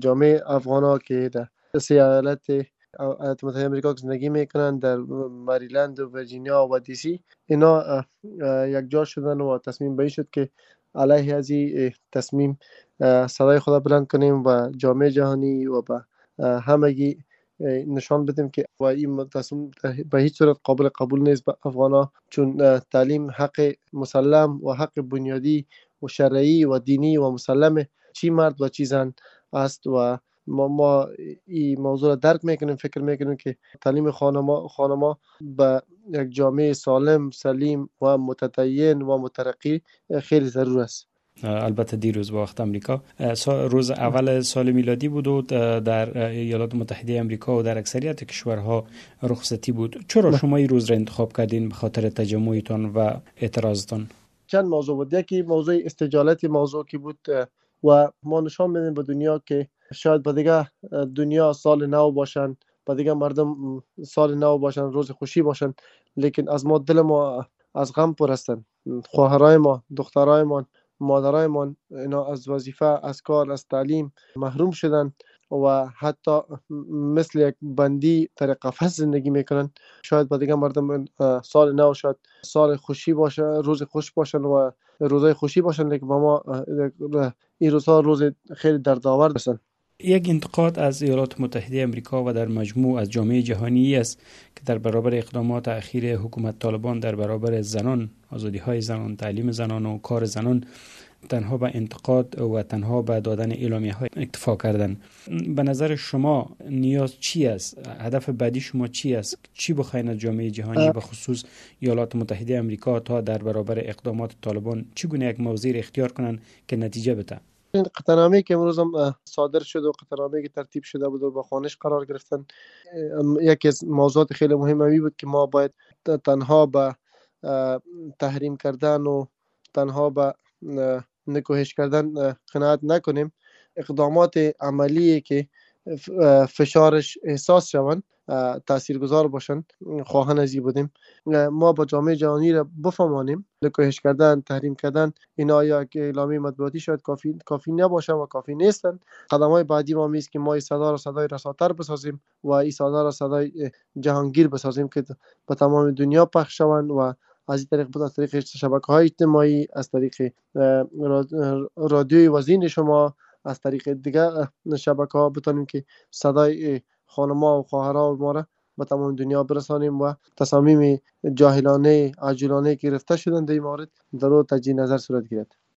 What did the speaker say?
جامعه افغانا که در 3 ایالت ایالات متحده آمریکا زندگی میکنند، در مریلند و ویرجینیا و دی سی، اینا یک جا شدن و تصمیم به این شد که علیه از این تصمیم صدای خود بلند کنیم و جامعه جهانی و به همگی نشان بدیم که این تصمیم به هیچ صورت قابل قبول نیست به افغانا، چون تعلیم حق مسلم و حق بنیادی و شرعی و دینی و مسلم چی مرد و چی زن است و ما این موضوع را درک میکنیم. فکر میکنیم که تعلیم خانما به یک جامعه سالم، سلیم و متدین و مترقی خیلی ضرور است. البته دیروز با وقت امریکا روز اول سال میلادی بود و در ایالات متحده آمریکا و در اکثریت کشورها رخصتی بود. چرا شما این روز را انتخاب کردین به خاطر تجمعتان و اعتراضتان؟ چند موضوع بود. یکی موضوع استجالت موضوع کی بود و ما نشان میدیم به دنیا که شاید به دیگه دنیا سال نو باشن، به دیگه مردم سال نو باشن، روز خوشی باشن، لیکن از ما دل ما از غم پر هستن. خواهرای ما، دخترای ما، مادرای ما اینا از وظیفه، از کار، از تعلیم محروم شدن و حتی مثل یک بندی در قفس زندگی میکنن. شاید با دیگه مردم سال نو، شاید سال خوشی باشه، روز خوش باشن و روزای خوشی باشن، لیکن با ما این روزها روز خیلی دردآور هستن. یک انتقاد از ایالات متحده آمریکا و در مجموع از جامعه جهانی است که در برابر اقدامات اخیر حکومت طالبان در برابر زنان، آزادی‌های زنان، تعلیم زنان و کار زنان تنها به انتقاد و تنها به دادن اعلامیه‌های اکتفا کردن. به نظر شما نیاز چی است؟ هدف بعدی شما چی است؟ چی بخواین از جامعه جهانی به خصوص ایالات متحده آمریکا تا در برابر اقدامات طالبان چگونه یک موضع اختیار کنن که نتیجه بده؟ این قطعنامه‌ای که امروز هم صادر شد و قطعنامه‌ای که ترتیب شده بود و با خوانش قرار گرفتن، یکی از موضوعات خیلی مهمی بود که ما باید تنها به تحریم کردن و تنها به نکوهش کردن قناعت نکنیم. اقدامات عملی که فشارش احساس شوند تاثیرگذار باشن خواهان ازی بودیم. ما با جامعه جهانی را بفهمانیم نکوهش کردن، تحریم کردن اینا یا که اعلامیه مطبوعاتی شاید کافی نباشن و کافی نیستن. قدم‌های بعدی ما میست که ما این صدا را صدای رساتر بسازیم و این صدا را صدای جهانگیر بسازیم که به تمام دنیا پخش شوند و از این طریق از طریق شبکه‌های اجتماعی، از طریق رادیوی وزین شما، از طریق دیگه شبکه‌ها بتونیم که صدای خانم‌ها و خواهرها ما را به تمام دنیا برسانیم و تصامیم جاهلانه عجولانه گرفته شدن در این مورد در تجدید نظر صورت گیرد.